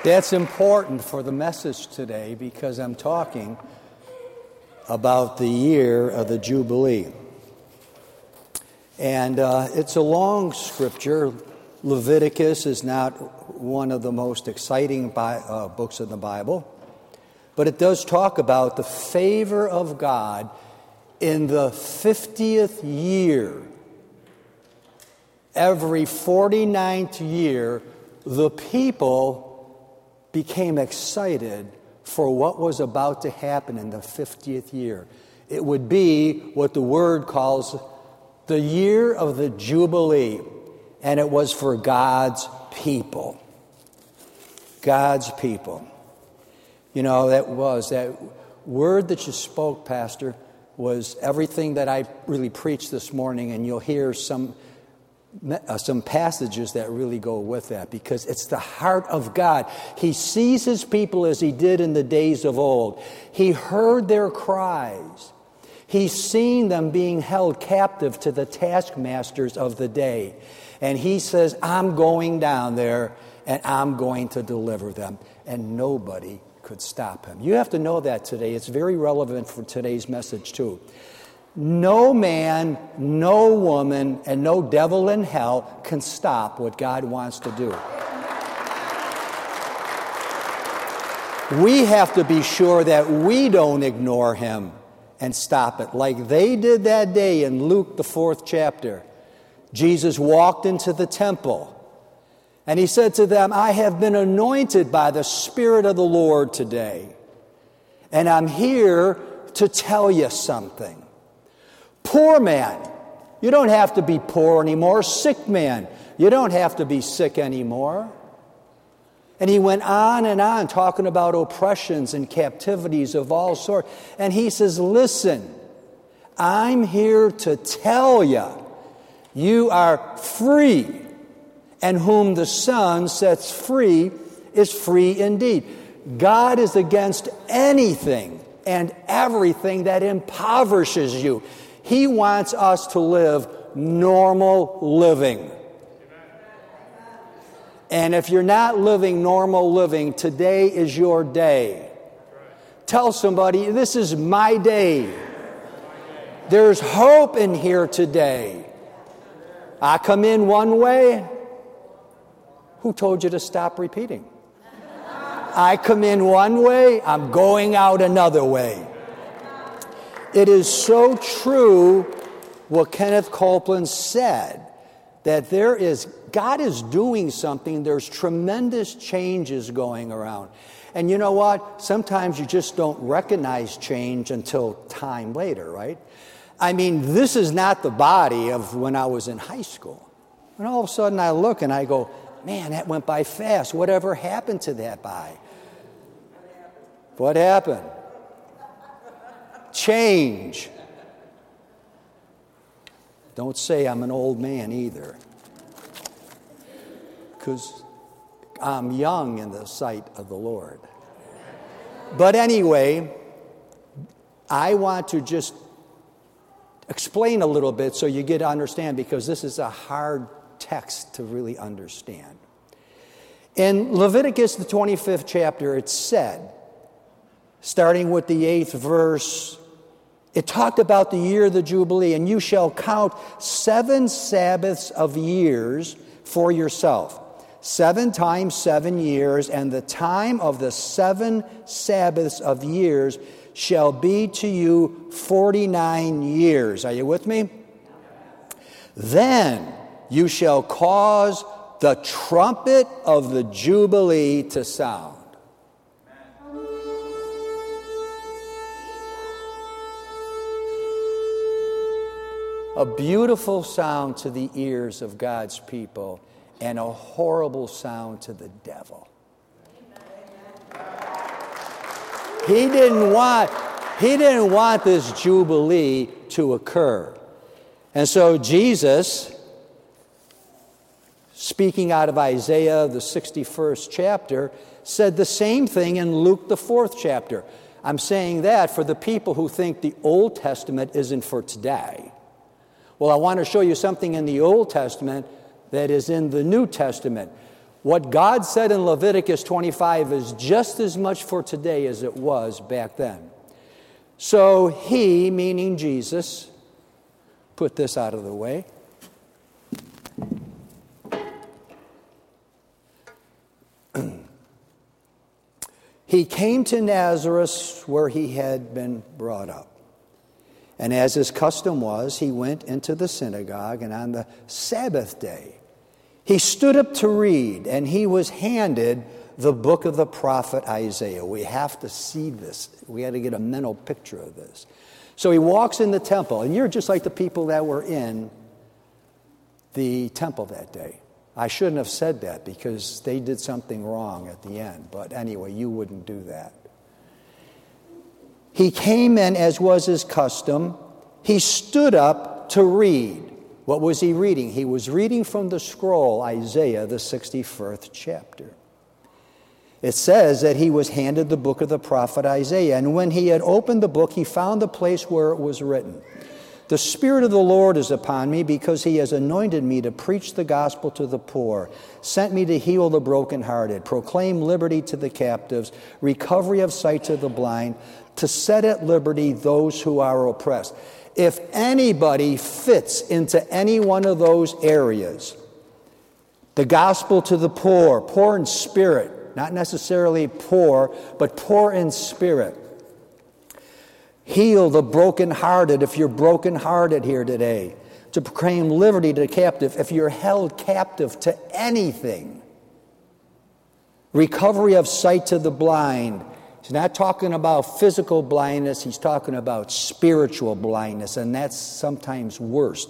That's important for the message today because I'm talking about the year of the Jubilee. And it's a long scripture. Leviticus is not one of the most exciting books of the Bible, but it does talk about the favor of God in the 50th year. Every 49th year, the people became excited for what was about to happen in the 50th year. It would be what the Word calls the year of the Jubilee, and it was for God's people. God's people. You know, that word that you spoke, Pastor, was everything that I really preached this morning, and you'll hear some passages that really go with that, because it's the heart of God. He sees his people as he did in the days of old. He heard their cries. He's seen them being held captive to the taskmasters of the day. And he says, I'm going down there and I'm going to deliver them. And nobody could stop him. You have to know that today. It's very relevant for today's message too. No man, no woman, and no devil in hell can stop what God wants to do. We have to be sure that we don't ignore him and stop it. Like they did that day in Luke, the 4th chapter. Jesus walked into the temple and he said to them, I have been anointed by the Spirit of the Lord today. And I'm here to tell you something. Poor man, you don't have to be poor anymore. Sick man, you don't have to be sick anymore. And he went on talking about oppressions and captivities of all sorts. And he says, listen, I'm here to tell you, you are free. And whom the Son sets free is free indeed. God is against anything and everything that impoverishes you. He wants us to live normal living. And if you're not living normal living, today is your day. Tell somebody, this is my day. There's hope in here today. I come in one way. Who told you to stop repeating? I come in one way, I'm going out another way. It is so true what Kenneth Copeland said, that God is doing something. There's tremendous changes going around. And you know what? Sometimes you just don't recognize change until time later, right? I mean, this is not the body of when I was in high school. And all of a sudden I look and I go, man, that went by fast. Whatever happened to that body? What happened? Change. Don't say I'm an old man either, because I'm young in the sight of the Lord. But anyway, I want to just explain a little bit so you get to understand, because this is a hard text to really understand. In Leviticus, the 25th chapter, it said, starting with the 8th verse, it talked about the year of the Jubilee, and you shall count 7 Sabbaths of years for yourself. 7 times 7 years, and the time of the 7 Sabbaths of years shall be to you 49 years. Are you with me? Then you shall cause the trumpet of the Jubilee to sound. A beautiful sound to the ears of God's people, and a horrible sound to the devil. He didn't want this Jubilee to occur. And so Jesus, speaking out of Isaiah, the 61st chapter, said the same thing in Luke, the 4th chapter. I'm saying that for the people who think the Old Testament isn't for today. Well, I want to show you something in the Old Testament that is in the New Testament. What God said in Leviticus 25 is just as much for today as it was back then. So he, meaning Jesus, put this out of the way. He came to Nazareth where he had been brought up. And as his custom was, he went into the synagogue, and on the Sabbath day, he stood up to read, and he was handed the book of the prophet Isaiah. We have to see this. We got to get a mental picture of this. So he walks in the temple, and you're just like the people that were in the temple that day. I shouldn't have said that because they did something wrong at the end. But anyway, you wouldn't do that. He came in as was his custom. He stood up to read. What was he reading? He was reading from the scroll, Isaiah, the 61st chapter. It says that he was handed the book of the prophet Isaiah. And when he had opened the book, he found the place where it was written, "The Spirit of the Lord is upon me because he has anointed me to preach the gospel to the poor, sent me to heal the brokenhearted, proclaim liberty to the captives, recovery of sight to the blind, to set at liberty those who are oppressed." If anybody fits into any one of those areas, the gospel to the poor, poor in spirit, not necessarily poor, but poor in spirit. Heal the brokenhearted if you're brokenhearted here today. To proclaim liberty to the captive if you're held captive to anything. Recovery of sight to the blind. He's not talking about physical blindness. He's talking about spiritual blindness, and that's sometimes worse.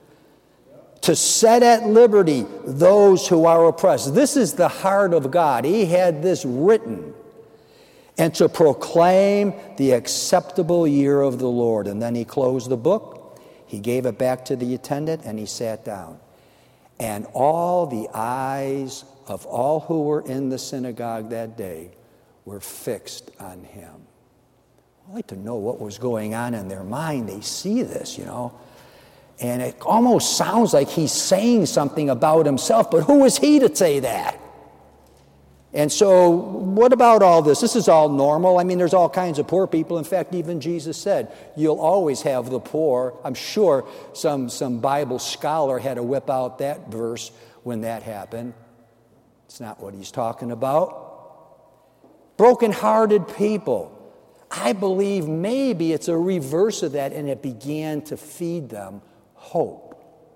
To set at liberty those who are oppressed. This is the heart of God. He had this written. And to proclaim the acceptable year of the Lord. And then he closed the book. He gave it back to the attendant, and he sat down. And all the eyes of all who were in the synagogue that day were fixed on him. I'd like to know what was going on in their mind. They see this, And it almost sounds like he's saying something about himself, but who is he to say that? And so, what about all this? This is all normal. I mean, there's all kinds of poor people. In fact, even Jesus said, you'll always have the poor. I'm sure some Bible scholar had to whip out that verse when that happened. It's not what he's talking about. Broken-hearted people. I believe maybe it's a reverse of that, and it began to feed them hope,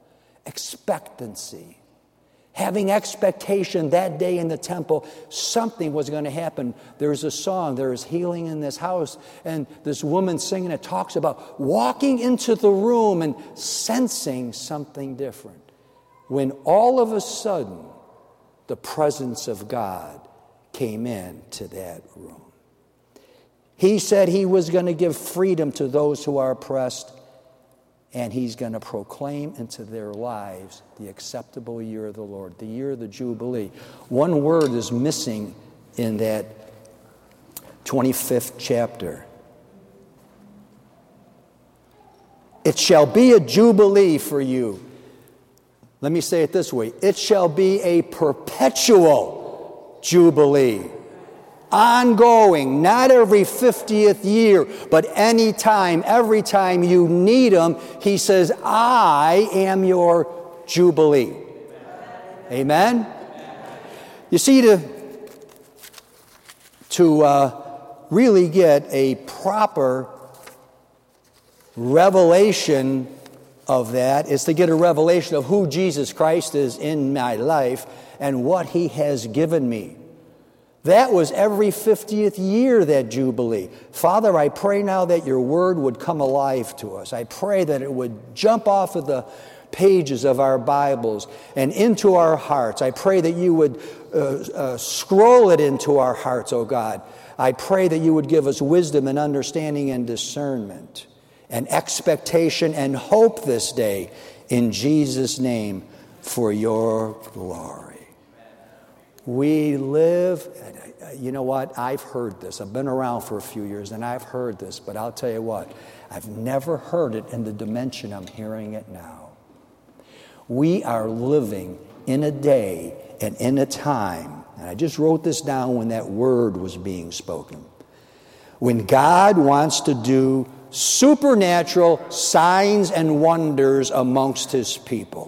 expectancy. Having expectation that day in the temple, something was going to happen. There's a song, there is healing in this house, and this woman singing it talks about walking into the room and sensing something different. When all of a sudden, the presence of God came into that room. He said he was going to give freedom to those who are oppressed, and he's going to proclaim into their lives the acceptable year of the Lord, the year of the Jubilee. One word is missing in that 25th chapter. It shall be a Jubilee for you. Let me say it this way. It shall be a perpetual Jubilee. Ongoing, not every 50th year, but any time, every time you need him, he says, I am your Jubilee. Amen? You see, to really get a proper revelation of that is to get a revelation of who Jesus Christ is in my life and what he has given me. That was every 50th year, that Jubilee. Father, I pray now that your word would come alive to us. I pray that it would jump off of the pages of our Bibles and into our hearts. I pray that you would scroll it into our hearts, oh God. I pray that you would give us wisdom and understanding and discernment and expectation and hope this day in Jesus' name for your glory. We live, you know what, I've heard this. I've been around for a few years and I've heard this, but I'll tell you what, I've never heard it in the dimension I'm hearing it now. We are living in a day and in a time, and I just wrote this down when that word was being spoken, when God wants to do supernatural signs and wonders amongst his people.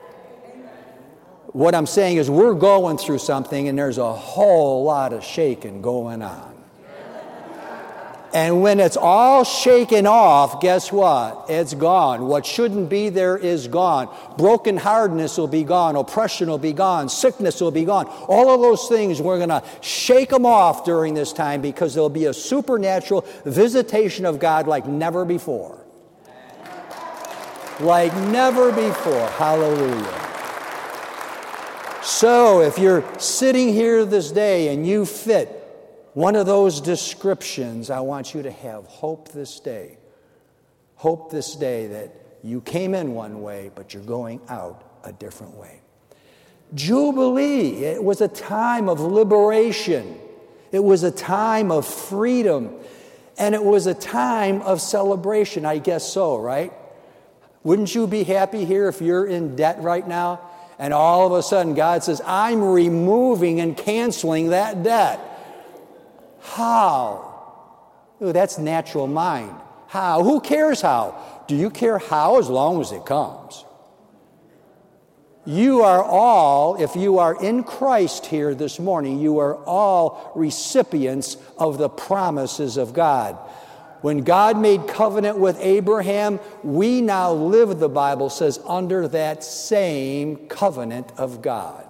What I'm saying is we're going through something and there's a whole lot of shaking going on. And when it's all shaken off, guess what? It's gone. What shouldn't be there is gone. Brokenheartedness will be gone. Oppression will be gone. Sickness will be gone. All of those things, we're going to shake them off during this time because there'll be a supernatural visitation of God like never before. Like never before. Hallelujah. So if you're sitting here this day and you fit one of those descriptions, I want you to have hope this day. Hope this day that you came in one way, but you're going out a different way. Jubilee, it was a time of liberation. It was a time of freedom. And it was a time of celebration, I guess so, right? Wouldn't you be happy here if you're in debt right now? And all of a sudden God says, I'm removing and canceling that debt. How? Ooh, that's natural mind. How? Who cares how? Do you care how? As long as it comes. You are all, if you are in Christ here this morning, you are all recipients of the promises of God. When God made covenant with Abraham, we now live, the Bible says, under that same covenant of God.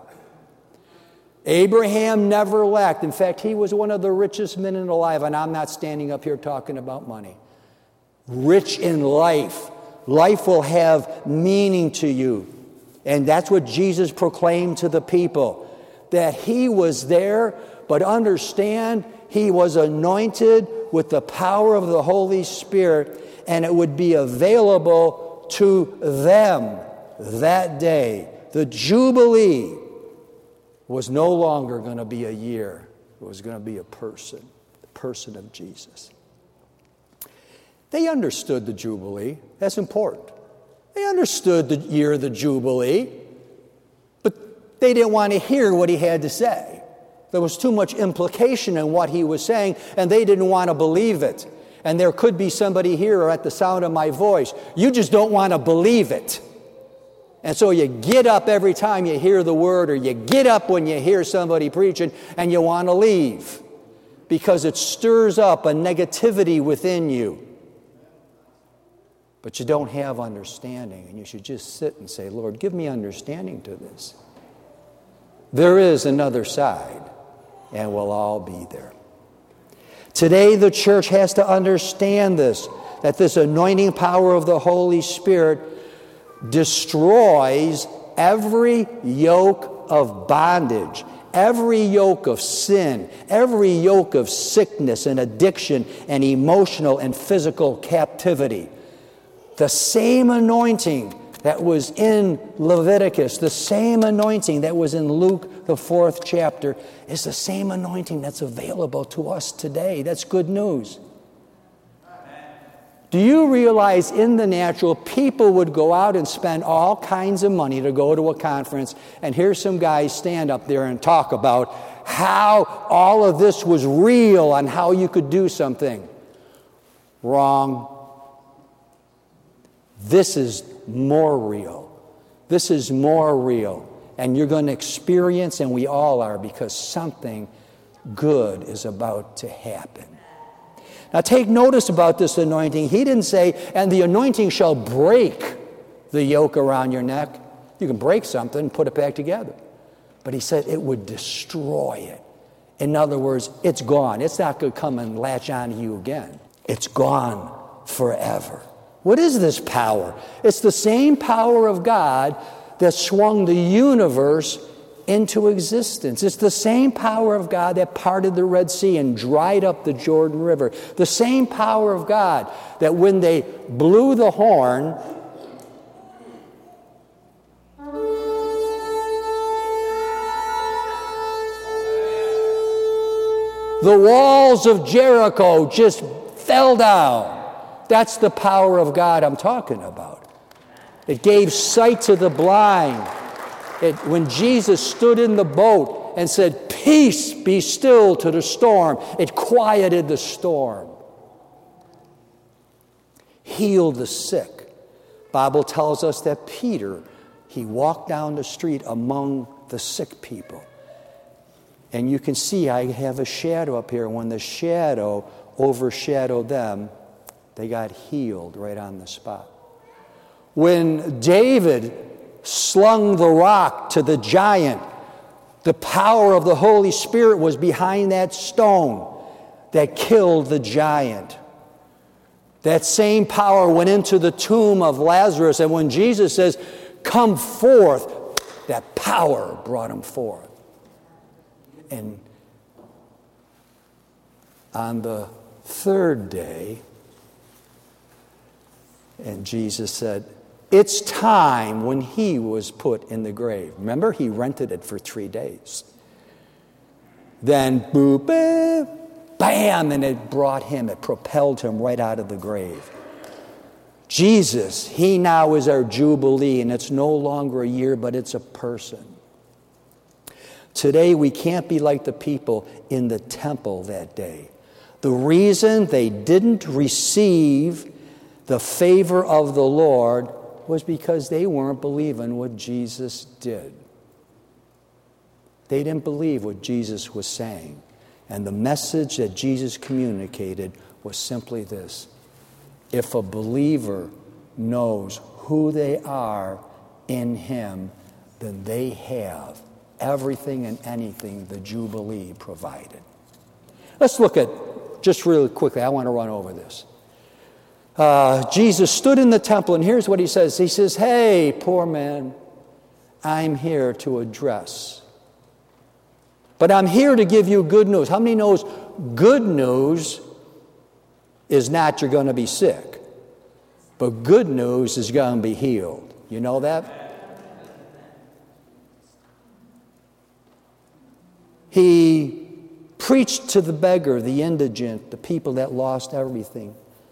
Abraham never lacked. In fact, he was one of the richest men alive, and I'm not standing up here talking about money. Rich in life. Life will have meaning to you. And that's what Jesus proclaimed to the people, that he was there, but understand he was anointed with the power of the Holy Spirit, and it would be available to them that day. The Jubilee was no longer going to be a year. It was going to be a person, the person of Jesus. They understood the Jubilee. That's important. They understood the year of the Jubilee, but they didn't want to hear what he had to say. There was too much implication in what he was saying, and they didn't want to believe it. And there could be somebody here at the sound of my voice. You just don't want to believe it. And so you get up every time you hear the word, or you get up when you hear somebody preaching, and you want to leave because it stirs up a negativity within you. But you don't have understanding, and you should just sit and say, Lord, give me understanding to this. There is another side, and we'll all be there. Today, the church has to understand this, that this anointing power of the Holy Spirit destroys every yoke of bondage, every yoke of sin, every yoke of sickness and addiction and emotional and physical captivity. The same anointing that was in Leviticus, the same anointing that was in Luke, the 4th chapter, is the same anointing that's available to us today. That's good news. Do you realize in the natural, people would go out and spend all kinds of money to go to a conference and hear some guys stand up there and talk about how all of this was real and how you could do something? Wrong. This is more real. This is more real. And you're going to experience, and we all are, because something good is about to happen. Now take notice about this anointing. He didn't say, and the anointing shall break the yoke around your neck. You can break something and put it back together. But he said it would destroy it. In other words, it's gone. It's not going to come and latch on to you again. It's gone forever. What is this power? It's the same power of God that swung the universe into existence. It's the same power of God that parted the Red Sea and dried up the Jordan River. The same power of God that when they blew the horn, the walls of Jericho just fell down. That's the power of God I'm talking about. It gave sight to the blind. When Jesus stood in the boat and said, "Peace, be still," to the storm, it quieted the storm. Healed the sick. Bible tells us that Peter, he walked down the street among the sick people. And you can see I have a shadow up here. When the shadow overshadowed them, they got healed right on the spot. When David slung the rock to the giant, the power of the Holy Spirit was behind that stone that killed the giant. That same power went into the tomb of Lazarus, and when Jesus says, "Come forth," that power brought him forth. And on the third day, and Jesus said, it's time, when he was put in the grave. Remember, he rented it for 3 days. Then, boop, bam, and it propelled him right out of the grave. Jesus, he now is our Jubilee, and it's no longer a year, but it's a person. Today, we can't be like the people in the temple that day. The reason they didn't receive the favor of the Lord was because they weren't believing what Jesus did. They didn't believe what Jesus was saying. And the message that Jesus communicated was simply this: if a believer knows who they are in him, then they have everything and anything the Jubilee provided. Let's look at, just really quickly, I want to run over this. Jesus stood in the temple, and here's what he says. He says, "Hey, poor man, I'm here to address. But I'm here to give you good news." How many knows good news is not you're going to be sick, but good news is going to be healed? You know that? He preached to the beggar, the indigent, the people that lost everything.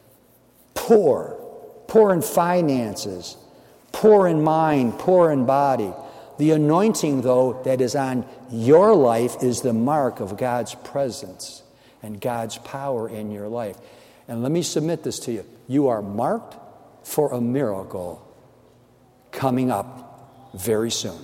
Poor in finances, poor in mind, poor in body. The anointing, though, that is on your life is the mark of God's presence and God's power in your life. And let me submit this to you. You are marked for a miracle coming up very soon.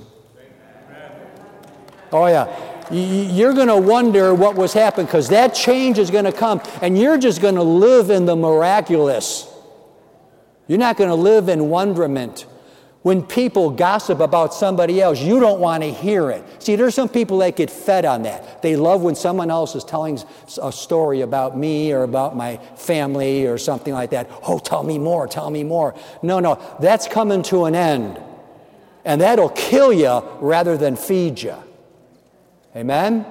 Oh, yeah. You're going to wonder what was happening, because that change is going to come, and you're just going to live in the miraculous. You're not going to live in wonderment. When people gossip about somebody else, you don't want to hear it. See, there's some people that get fed on that. They love when someone else is telling a story about me or about my family or something like that. "Oh, tell me more, tell me more." No, that's coming to an end. And that'll kill you rather than feed you. Amen?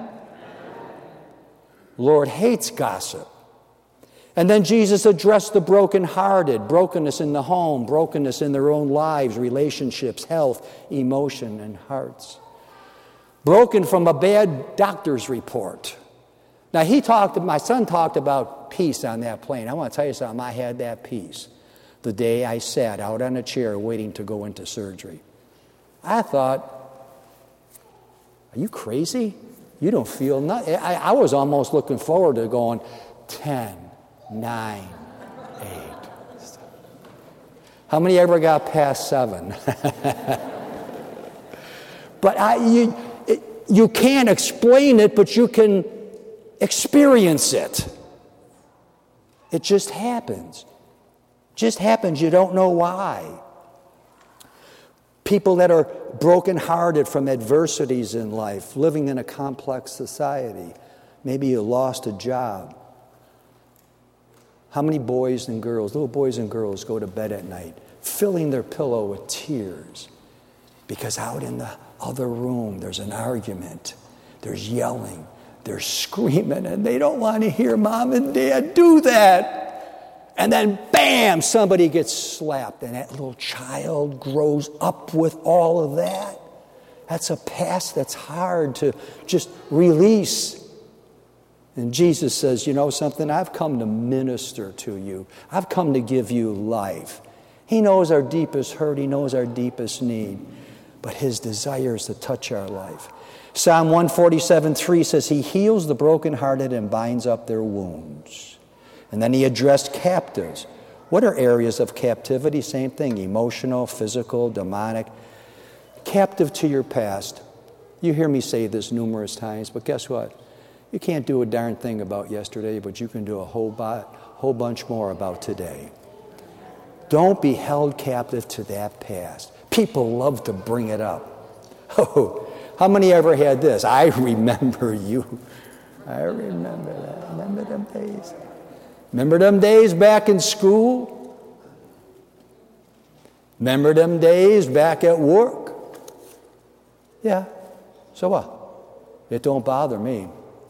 Lord hates gossip. And then Jesus addressed the brokenhearted, brokenness in the home, brokenness in their own lives, relationships, health, emotion, and hearts. Broken from a bad doctor's report. Now, my son talked about peace on that plane. I want to tell you something. I had that peace the day I sat out on a chair waiting to go into surgery. I thought, are you crazy? You don't feel nothing. I was almost looking forward to going 10, 9, 8. How many ever got past 7? But you can't explain it, but you can experience it. It just happens. Just happens. You don't know why. People that are brokenhearted from adversities in life, living in a complex society. Maybe you lost a job. How many boys and girls, little boys and girls, go to bed at night filling their pillow with tears because out in the other room there's an argument, there's yelling, there's screaming, and they don't want to hear mom and dad do that. And then, bam, somebody gets slapped, and that little child grows up with all of that. That's a past that's hard to just release. And Jesus says, you know something? I've come to minister to you. I've come to give you life. He knows our deepest hurt. He knows our deepest need. but his desire is to touch our life. Psalm 147:3 says, he heals the brokenhearted and binds up their wounds. And then he addressed captives. What are areas of captivity? Same thing, emotional, physical, demonic. Captive to your past. You hear me say this numerous times, but guess what? You can't do a darn thing about yesterday, but you can do a whole bunch more about today. Don't be held captive to that past. People love to bring it up. Oh, how many ever had this? I remember you. I remember that. Remember them days? Remember them days back in school? Remember them days back at work? Yeah. So what? It don't bother me.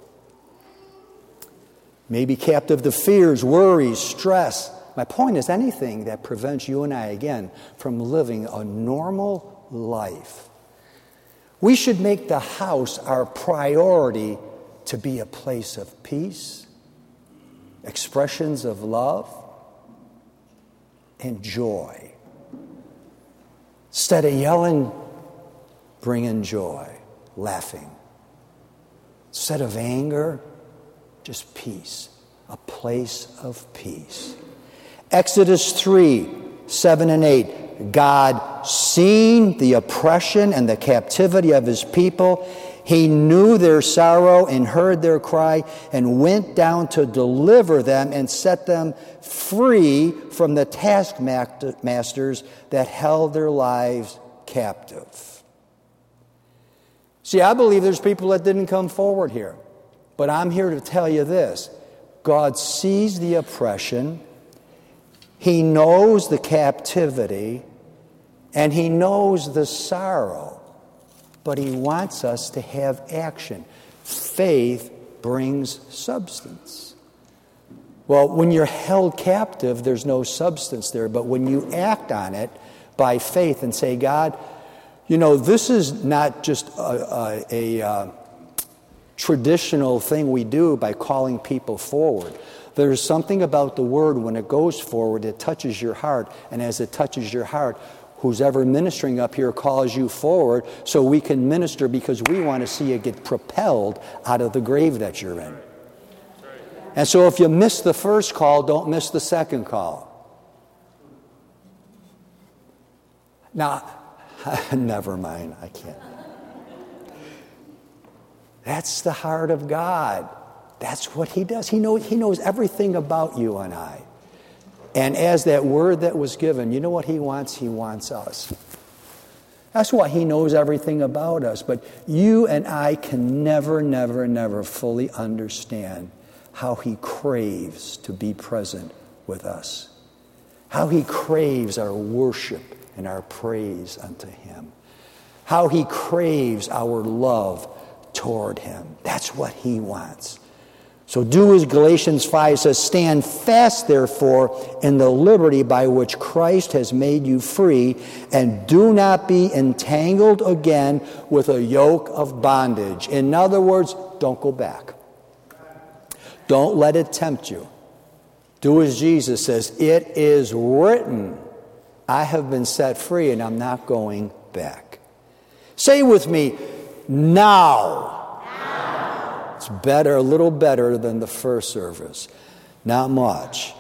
Maybe captive to fears, worries, stress. My point is anything that prevents you and I, again, from living a normal life. We should make the house our priority to be a place of peace, expressions of love, and joy. Instead of yelling, bring in joy, laughing. Instead of anger, just peace, a place of peace. Exodus 3:7-8. God, seeing the oppression and the captivity of his people, he knew their sorrow and heard their cry and went down to deliver them and set them free from the taskmasters that held their lives captive. See, I believe there's people that didn't come forward here. But I'm here to tell you this. God sees the oppression. He knows the captivity. And he knows the sorrow. But he wants us to have action. Faith brings substance. Well, when you're held captive, there's no substance there. But when you act on it by faith and say, God, you know, this is not just a traditional thing we do by calling people forward. There's something about the word when it goes forward, it touches your heart. And as it touches your heart, who's ever ministering up here calls you forward so we can minister because we want to see you get propelled out of the grave that you're in. And so if you miss the first call, don't miss the second call. Now, never mind, I can't. That's the heart of God. That's what he does. He knows everything about you and I. And as that word that was given, you know what he wants? He wants us. That's why he knows everything about us. But you and I can never fully understand how he craves to be present with us. How he craves our worship and our praise unto him. How he craves our love toward him. That's what he wants. So do as Galatians 5 says, stand fast, therefore, in the liberty by which Christ has made you free, and do not be entangled again with a yoke of bondage. In other words, don't go back. Don't let it tempt you. Do as Jesus says, it is written, I have been set free and I'm not going back. Say with me, now. It's better, a little better than the first service. Not much.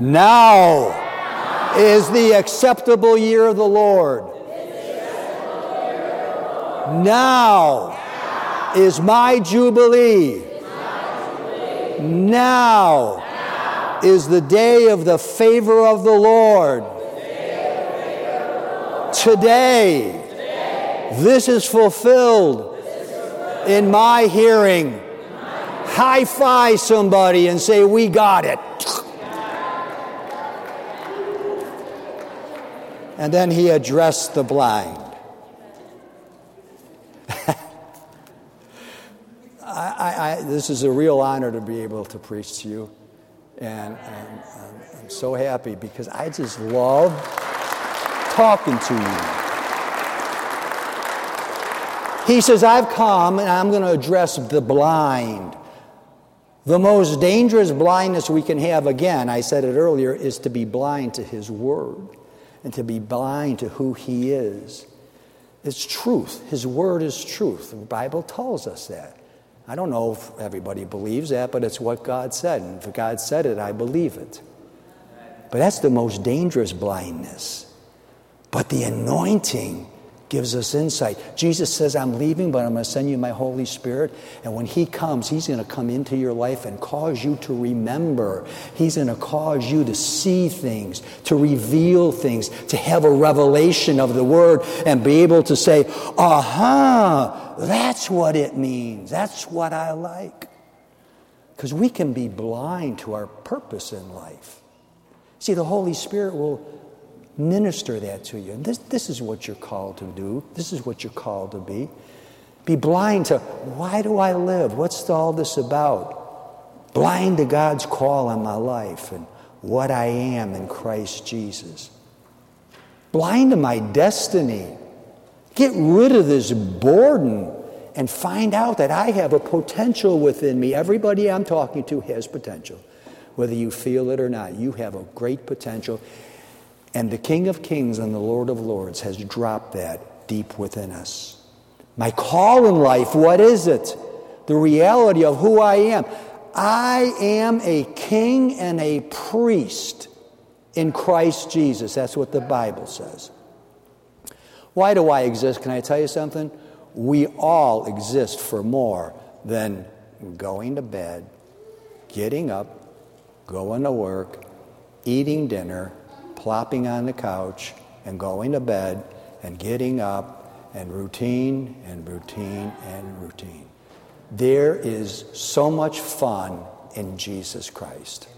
Now is the acceptable year of the Lord. Now is my jubilee. Now is the day of the favor of the Lord. Today, this is fulfilled in my hearing. High-five somebody and say, we got it. And then he addressed the blind. This is a real honor to be able to preach to you. And I'm so happy because I just love talking to you. He says, I've come and I'm going to address the blind. The most dangerous blindness we can have, again, I said it earlier, is to be blind to his word and to be blind to who he is. It's truth. His word is truth. The Bible tells us that. I don't know if everybody believes that, but it's what God said. And if God said it, I believe it. But that's the most dangerous blindness. But the anointing gives us insight. Jesus says, I'm leaving, but I'm going to send you my Holy Spirit. And when he comes, he's going to come into your life and cause you to remember. He's going to cause you to see things, to reveal things, to have a revelation of the word and be able to say, aha, that's what it means. That's what I like. Because we can be blind to our purpose in life. See, the Holy Spirit will minister that to you. And this is what you're called to do. This is what you're called to be. Be blind to, why do I live? What's all this about? Blind to God's call on my life and what I am in Christ Jesus. Blind to my destiny. Get rid of this boredom and find out that I have a potential within me. Everybody I'm talking to has potential. Whether you feel it or not, you have a great potential. And the King of Kings and the Lord of Lords has dropped that deep within us. My call in life, what is it? The reality of who I am. I am a king and a priest in Christ Jesus. That's what the Bible says. Why do I exist? Can I tell you something? We all exist for more than going to bed, getting up, going to work, eating dinner, plopping on the couch, and going to bed, and getting up, and routine, and routine, and routine. There is so much fun in Jesus Christ.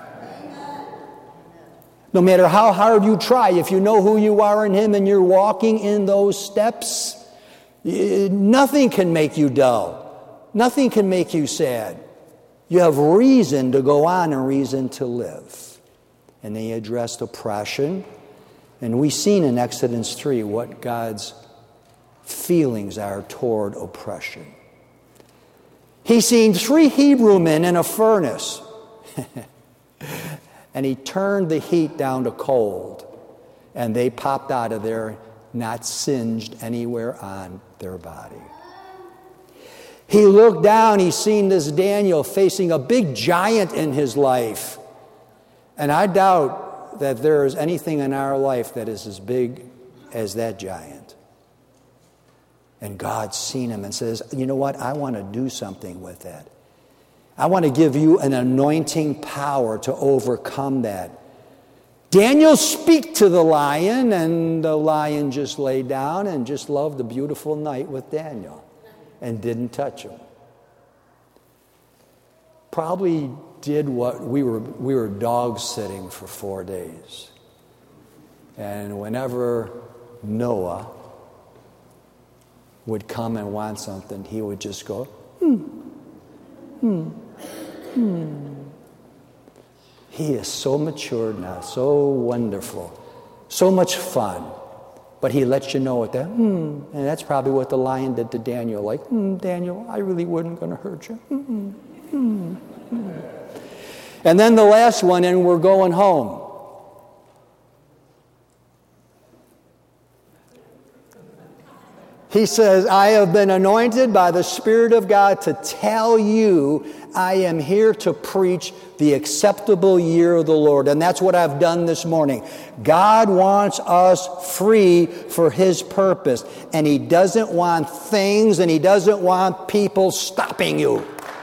No matter how hard you try, if you know who you are in Him and you're walking in those steps, nothing can make you dull. Nothing can make you sad. You have reason to go on and reason to live. And they addressed oppression. And we've seen in Exodus 3 what God's feelings are toward oppression. He seen 3 Hebrew men in a furnace. And he turned the heat down to cold. And they popped out of there, not singed anywhere on their body. He looked down, he seen this Daniel facing a big giant in his life. And I doubt that there is anything in our life that is as big as that giant. And God's seen him and says, you know what? I want to do something with that. I want to give you an anointing power to overcome that. Daniel, speak to the lion, and the lion just lay down and just loved a beautiful night with Daniel and didn't touch him. Probably did what we were dog sitting for 4 days. And whenever Noah would come and want something, he would just go, He is so matured now, so wonderful, so much fun. But he lets you know at that, and that's probably what the lion did to Daniel. Like, Daniel, I really wasn't going to hurt you. And then the last one, and we're going home. He says, I have been anointed by the Spirit of God to tell you I am here to preach the acceptable year of the Lord. And that's what I've done this morning. God wants us free for His purpose. And He doesn't want things and He doesn't want people stopping you.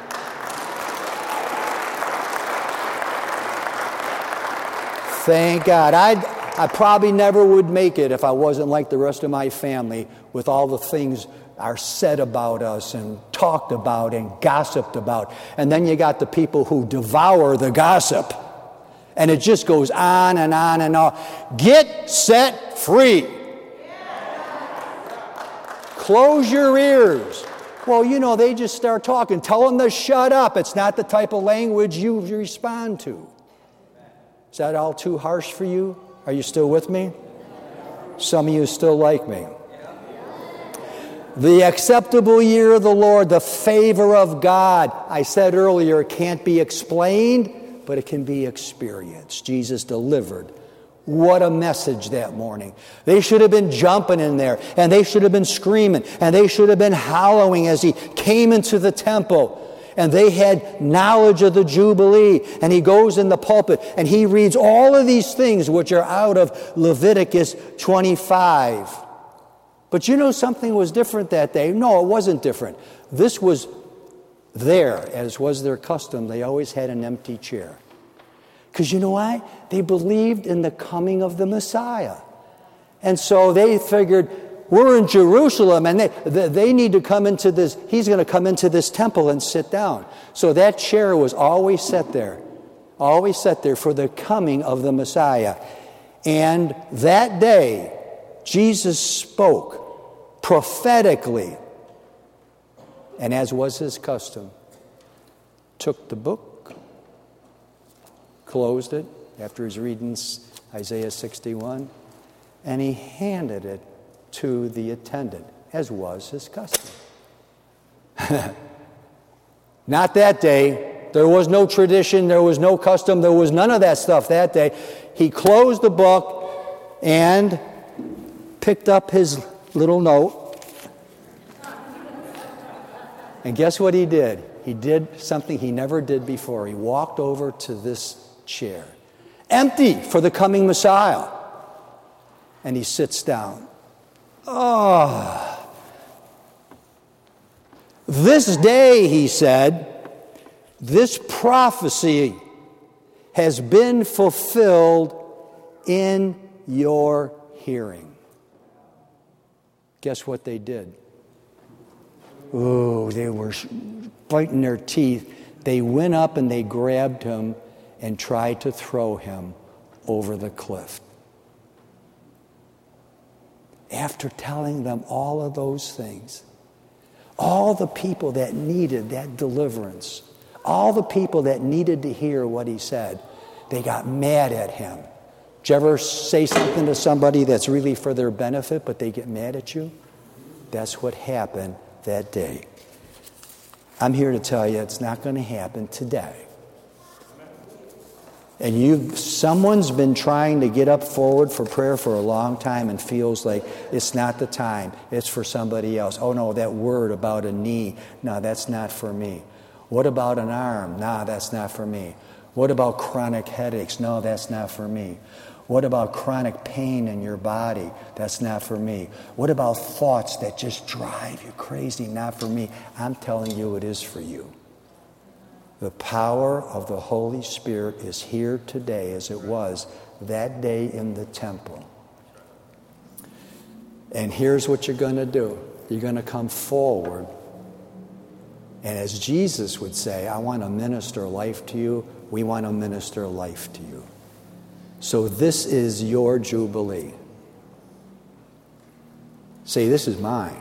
Thank God. I probably never would make it if I wasn't like the rest of my family with all the things are said about us and talked about and gossiped about. And then you got the people who devour the gossip. And it just goes on and on and on. Get set free. Close your ears. Well, you know, they just start talking. Tell them to shut up. It's not the type of language you respond to. Is that all too harsh for you? Are you still with me? Some of you still like me. The acceptable year of the Lord, the favor of God. I said earlier, it can't be explained, but it can be experienced. Jesus delivered What a message that morning. They should have been jumping in there, and they should have been screaming, and they should have been howling as he came into the temple. And they had knowledge of the Jubilee. And he goes in the pulpit, and he reads all of these things which are out of Leviticus 25. But you know something was different that day? No, it wasn't different. This was there, as was their custom. They always had an empty chair. Because you know why? They believed in the coming of the Messiah. And so they figured, we're in Jerusalem, and they need to come into this. He's going to come into this temple and sit down. So that chair was always set there for the coming of the Messiah. And that day, Jesus spoke prophetically, and as was his custom, took the book, closed it after he's reading Isaiah 61, and he handed it to the attendant, as was his custom. Not that day. There was no tradition, there was no custom, there was none of that stuff that day. He closed the book and picked up his little note. And guess what he did? He did something he never did before. He walked over to this chair, empty for the coming Messiah. And he sits down. Oh, this day, he said, this prophecy has been fulfilled in your hearing. Guess what they did? Oh, they were biting their teeth. They went up and they grabbed him and tried to throw him over the cliff. After telling them all of those things, all the people that needed that deliverance, all the people that needed to hear what he said, they got mad at him. Did you ever say something to somebody that's really for their benefit, but they get mad at you? That's what happened that day. I'm here to tell you it's not going to happen today. And someone's been trying to get up forward for prayer for a long time and feels like it's not the time. It's for somebody else. Oh no, that word about a knee. No, that's not for me. What about an arm? No, that's not for me. What about chronic headaches? No, that's not for me. What about chronic pain in your body? That's not for me. What about thoughts that just drive you crazy? Not for me. I'm telling you it is for you. The power of the Holy Spirit is here today as it was that day in the temple. And here's what you're going to do. You're going to come forward. And as Jesus would say, I want to minister life to you. We want to minister life to you. So this is your Jubilee. Say, this is mine.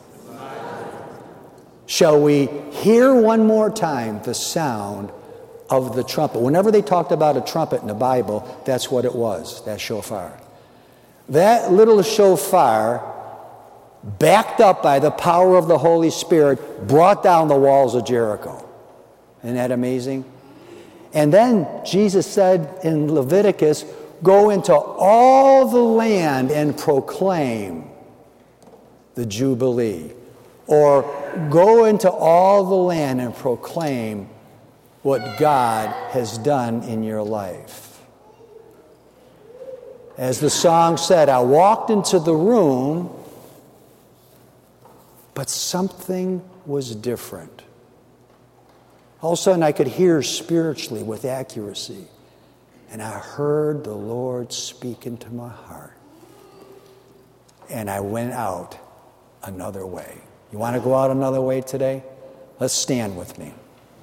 Shall we hear one more time the sound of the trumpet? Whenever they talked about a trumpet in the Bible, that's what it was, that shofar. That little shofar, backed up by the power of the Holy Spirit, brought down the walls of Jericho. Isn't that amazing? And then Jesus said in Leviticus, go into all the land and proclaim the Jubilee. Or go into all the land and proclaim what God has done in your life. As the song said, I walked into the room, but something was different. All of a sudden I could hear spiritually with accuracy. And I heard the Lord speak into my heart. And I went out another way. You want to go out another way today? Let's stand with me.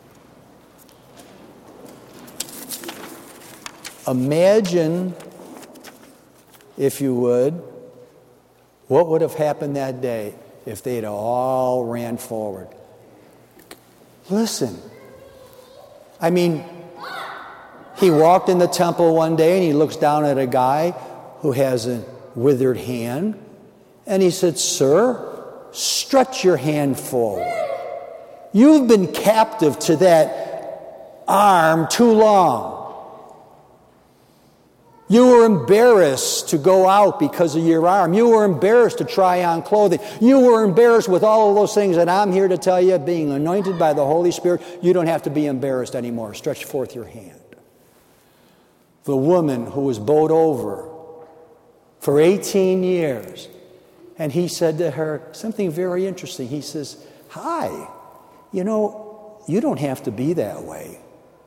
Imagine, if you would, what would have happened that day if they'd all ran forward. Listen. I mean, he walked in the temple one day and he looks down at a guy who has a withered hand. And he said, sir, stretch your hand forward. You've been captive to that arm too long. You were embarrassed to go out because of your arm. You were embarrassed to try on clothing. You were embarrassed with all of those things. And I'm here to tell you, being anointed by the Holy Spirit, you don't have to be embarrassed anymore. Stretch forth your hand. The woman who was bowed over for 18 years. And he said to her something very interesting. He says, "Hi, you don't have to be that way."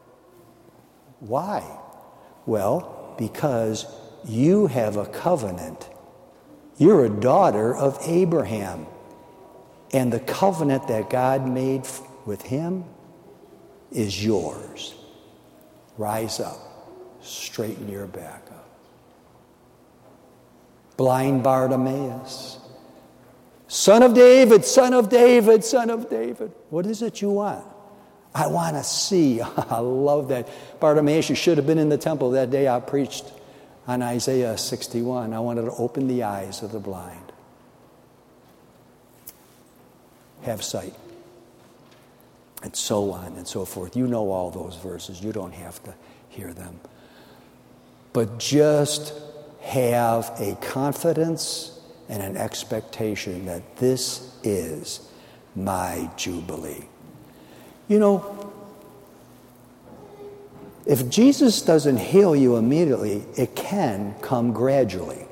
Why? Well, because you have a covenant. You're a daughter of Abraham. And the covenant that God made with him is yours. Rise up. Straighten your back up. Blind Bartimaeus. Son of David, son of David, son of David. What is it you want? I want to see. I love that. Bartimaeus, you should have been in the temple that day I preached on Isaiah 61. I wanted to open the eyes of the blind. Have sight. And so on and so forth. You know all those verses. You don't have to hear them. But just have a confidence and an expectation that this is my Jubilee. You know, if Jesus doesn't heal you immediately, it can come gradually.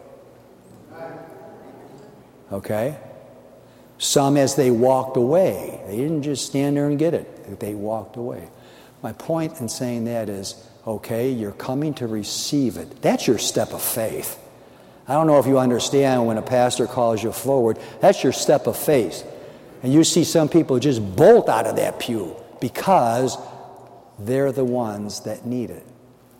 Okay? Some, as they walked away, they didn't just stand there and get it. They walked away. My point in saying that is, okay, you're coming to receive it. That's your step of faith. I don't know if you understand when a pastor calls you forward. That's your step of faith. And you see some people just bolt out of that pew because they're the ones that need it.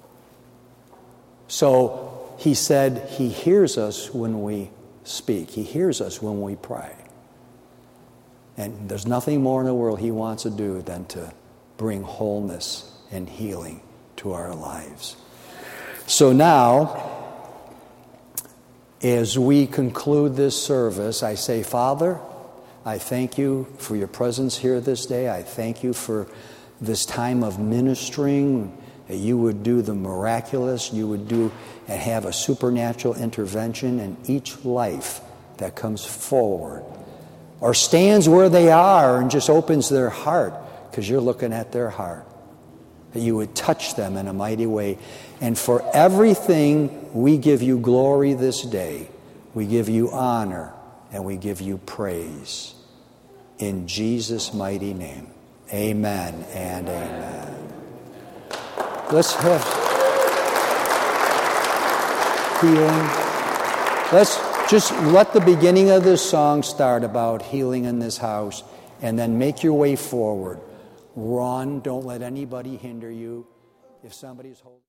So he said he hears us when we speak. He hears us when we pray. And there's nothing more in the world he wants to do than to bring wholeness and healing to our lives. So now, as we conclude this service, I say, Father, I thank you for your presence here this day. I thank you for this time of ministering, that you would do the miraculous, you would do and have a supernatural intervention in each life that comes forward or stands where they are and just opens their heart because you're looking at their heart. That you would touch them in a mighty way. And for everything, we give you glory this day. We give you honor and we give you praise. In Jesus' mighty name. Amen and amen. Let's have healing. Let's just let the beginning of this song start about healing in this house, and then make your way forward. Run. Don't let anybody hinder you. If somebody's holding